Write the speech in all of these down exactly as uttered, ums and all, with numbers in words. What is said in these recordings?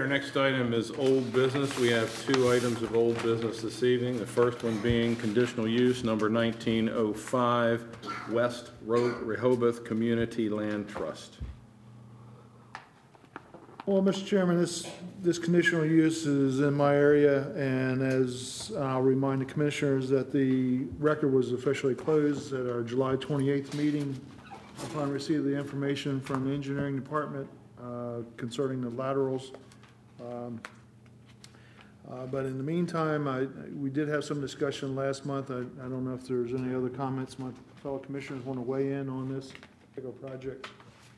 our next item is old business. We have two items of old business this evening. The first one being conditional use number nineteen oh five, West Ro- Rehoboth Community Land Trust. Well, Mister Chairman, this, this conditional use is in my area, and as I'll remind the commissioners that the record was officially closed at our July twenty-eighth meeting upon receipt of the information from the engineering department uh, concerning the laterals. Um, uh, but in the meantime, I, we did have some discussion last month. I, I don't know if there's any other comments my fellow commissioners want to weigh in on this particular project.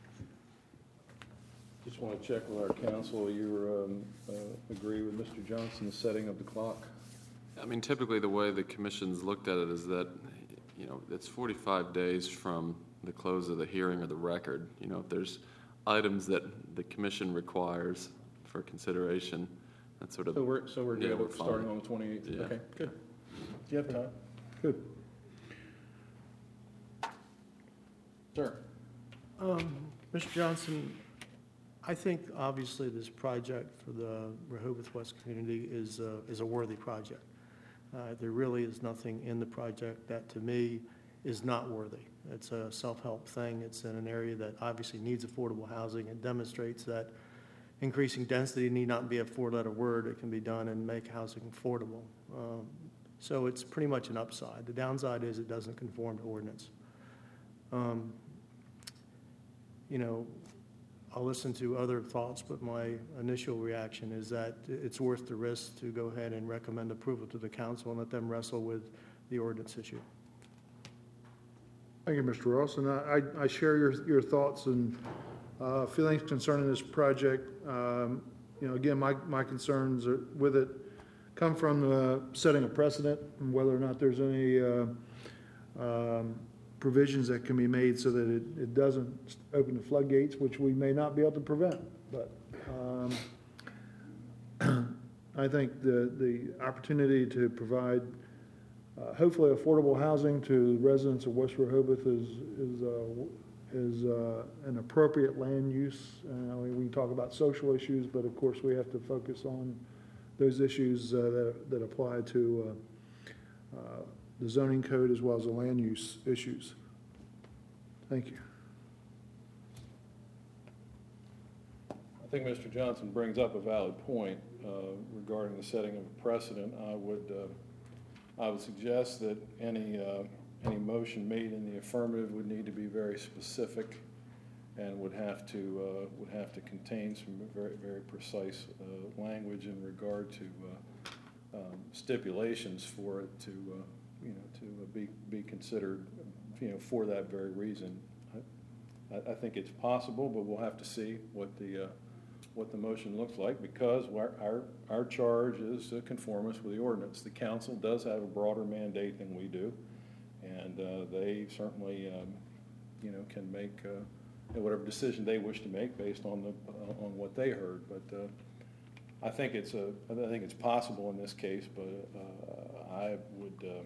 Just want to check with our council. You um, uh, agree with Mister Johnson's setting of the clock? I mean, typically the way the commission's looked at it is that, you know, it's forty-five days from the close of the hearing or the record. You know, if there's items that the commission requires for consideration, that's sort of. So we're, so we're yeah, good we're with starting fine. on the twenty-eighth? Yeah. Okay, good. Do you have time? Good. Sir. Um, Mister Johnson, I think obviously this project for the Rehoboth West community is, uh, is a worthy project. Uh, there really is nothing in the project that to me is not worthy. It's a self-help thing. It's in an area that obviously needs affordable housing. It demonstrates that increasing density need not be a four-letter word. It can be done and make housing affordable. Um, so it's pretty much an upside. The downside is it doesn't conform to ordinance. Um, you know, I'll listen to other thoughts, but my initial reaction is that it's worth the risk to go ahead and recommend approval to the council and let them wrestle with the ordinance issue. Thank you, Mister Ross. And I, I share your, your thoughts and uh, feelings concerning this project. Um, you know, again, my, my concerns are, with it come from uh, setting a precedent and whether or not there's any uh, um, provisions that can be made so that it, it doesn't open the floodgates, which we may not be able to prevent. But um, I think the, the opportunity to provide uh, hopefully affordable housing to residents of West Rehoboth is, is, uh, is uh, an appropriate land use. Uh, we, we talk about social issues, but of course we have to focus on those issues uh, that, that apply to uh, uh, the zoning code as well as the land use issues. Thank you. I think Mister Johnson brings up a valid point uh, regarding the setting of a precedent. I would, uh, I would suggest that any, uh, any motion made in the affirmative would need to be very specific and would have to, uh, would have to contain some very, very precise uh, language in regard to uh, um, stipulations for it to, uh, you know, to be, be considered, you know, for that very reason. I, I think it's possible, but we'll have to see what the, uh, what the motion looks like, because our, our, our charge is to conform us with the ordinance. The council does have a broader mandate than we do, and uh, they certainly, um, you know, can make uh, whatever decision they wish to make based on the uh, on what they heard. But uh, I think it's a, I think it's possible in this case, but uh, I would. Uh,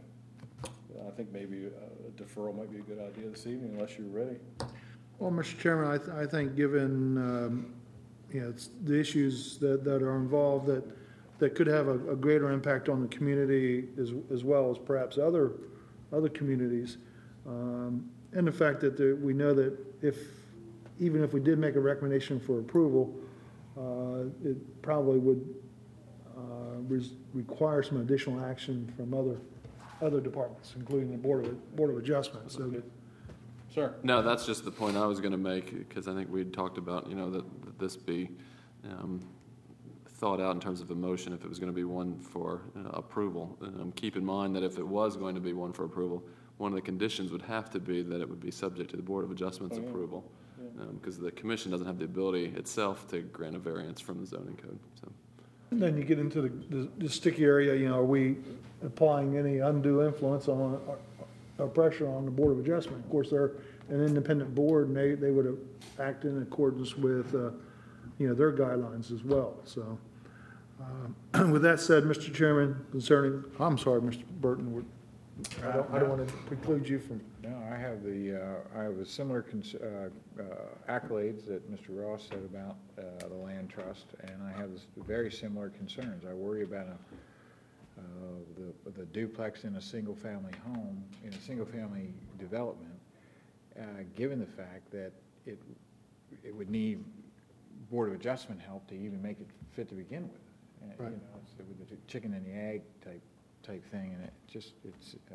I think maybe a deferral might be a good idea this evening, unless you're ready. Well, Mister Chairman, I, th I think given um, you know, it's the issues that, that are involved that that could have a, a greater impact on the community as, as well as perhaps other other communities, um, and the fact that there, we know that if even if we did make a recommendation for approval, uh, it probably would uh, res require some additional action from other other departments, including the Board of, Board of Adjustment. So, Sir? No, that's just the point I was going to make, because I think we had talked about, you know, that, that this be um, thought out in terms of a motion if it was going to be one for uh, approval. Um, keep in mind that if it was going to be one for approval, one of the conditions would have to be that it would be subject to the Board of Adjustment's oh, yeah. approval, because yeah. um, the commission doesn't have the ability itself to grant a variance from the zoning code. So. And then you get into the, the, the sticky area, you know, are we applying any undue influence on or, or pressure on the Board of Adjustment? Of course, they're an independent board, and they, they would act in accordance with, uh, you know, their guidelines as well. So, uh, with that said, Mister Chairman, concerning, I'm sorry, Mister Burton, I don't, I don't want to preclude you from, No, I have the, uh, I have a similar cons- uh, uh, accolades that Mister Ross said about uh, the land trust, and I have s- very similar concerns. I worry about a, uh, the the duplex in a single-family home, in a single-family development, uh, given the fact that it, it would need Board of Adjustment help to even make it fit to begin with. Uh, You Right. know, it's with the chicken and the egg type, type thing, and it just, it's, uh,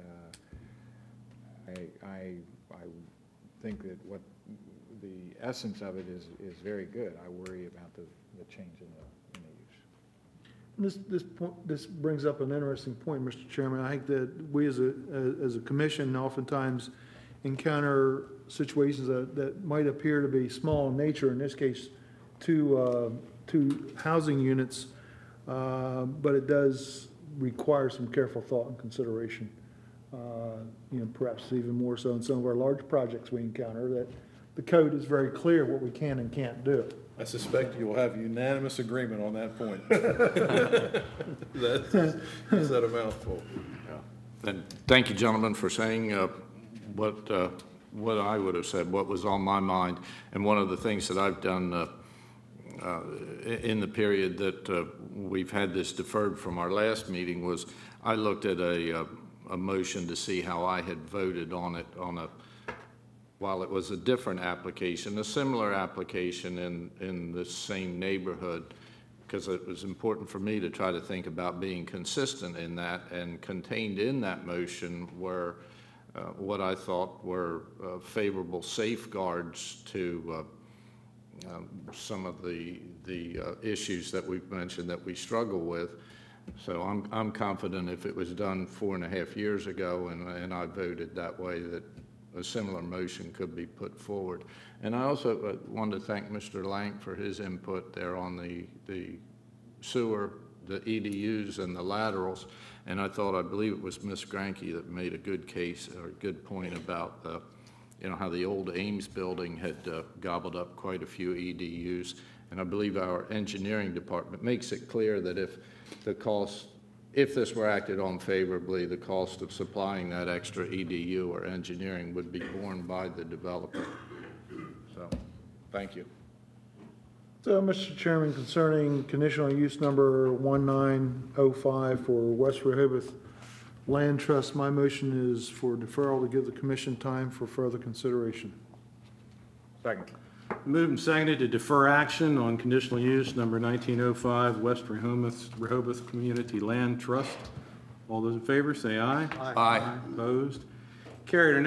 I, I, I think that what, the essence of it is, is very good. I worry about the, the change in the, in the use. this, this point, this brings up an interesting point, Mister Chairman. I think that we as a, as a commission oftentimes encounter situations that, that might appear to be small in nature, in this case, two, uh, two housing units, uh, but it does require some careful thought and consideration. Uh, you know, perhaps even more so in some of our large projects we encounter, that the code is very clear what we can and can't do. I suspect you will have unanimous agreement on that point. That's, you said a mouthful. And thank you, gentlemen, for saying uh, what, uh, what I would have said, what was on my mind. And one of the things that I've done uh, uh, in the period that uh, we've had this deferred from our last meeting was I looked at a, uh, a motion to see how I had voted on it on a, while it was a different application, a similar application in, in the same neighborhood, because it was important for me to try to think about being consistent in that, and contained in that motion were uh, what I thought were uh, favorable safeguards to uh, um, some of the, the uh, issues that we've mentioned that we struggle with. So I'm, I'm confident if it was done four and a half years ago and, and I voted that way, that a similar motion could be put forward. And I also uh, wanted to thank Mister Lank for his input there on the, the sewer, the E D Us and the laterals. And I thought, I believe it was Miz Granke that made a good case or a good point about uh, you know, how the old Ames building had uh, gobbled up quite a few E D Us. And I believe our engineering department makes it clear that if the cost, if this were acted on favorably, the cost of supplying that extra E D U or engineering would be borne by the developer. So, thank you. So, Mister Chairman, concerning conditional use number one nine oh five for West Rehoboth Land Trust, my motion is for deferral to give the commission time for further consideration. Second. Moved and seconded to defer action on conditional use number nineteen oh five West Rehoboth, Rehoboth Community Land Trust. All those in favor say aye. Aye. Opposed? Carried. Our